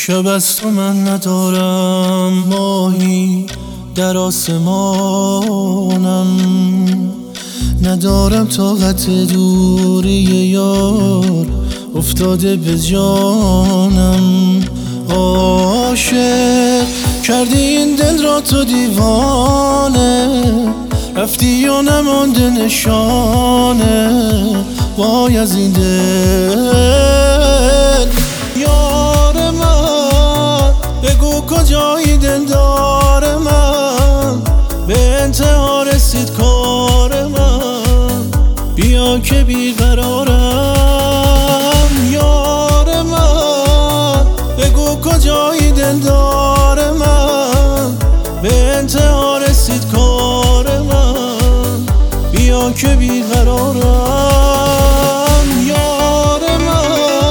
شب از تو من ندارم، ماهی در آسمانم، ندارم طاقت دوری یار افتاده به جانم. عاشق کردی این دل را تو دیوانه، رفتی و نمانده نشانه وای از این دل. یار من بگو کجایی دلدار من، به انتها رسید کار من، بیا که بیقرارم. یار من بگو کجایی دلدار من، به انتها رسید کار من، بیا که بیقرارم. یار من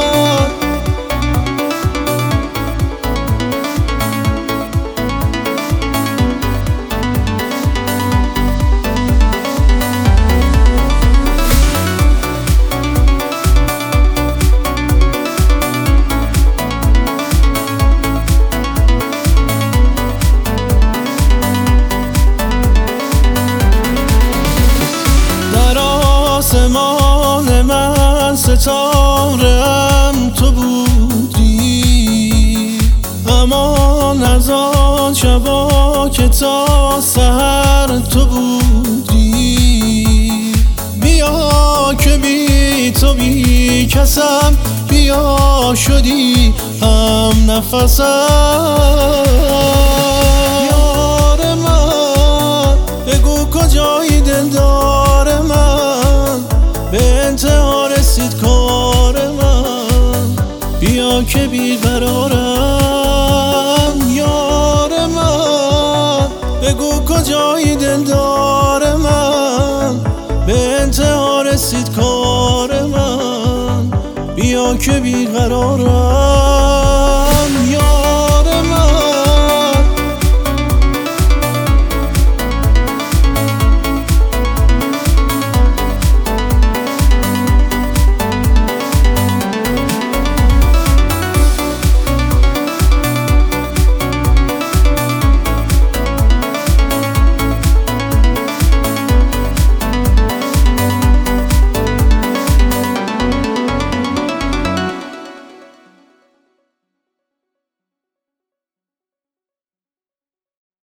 آسمان من ستاره‌ام تو بودی، امان از آن شبا که تا سحر تو بودی. بیا که بی تو بی کسم، بیا شدی هم نفسم. یار من بگو کجایی دلدار من، به انتها رسید کار من، بیا که بیقرارم. یار من بگو کجایی دلدار من، به انتها رسید کار من، بیا که بیقرارم.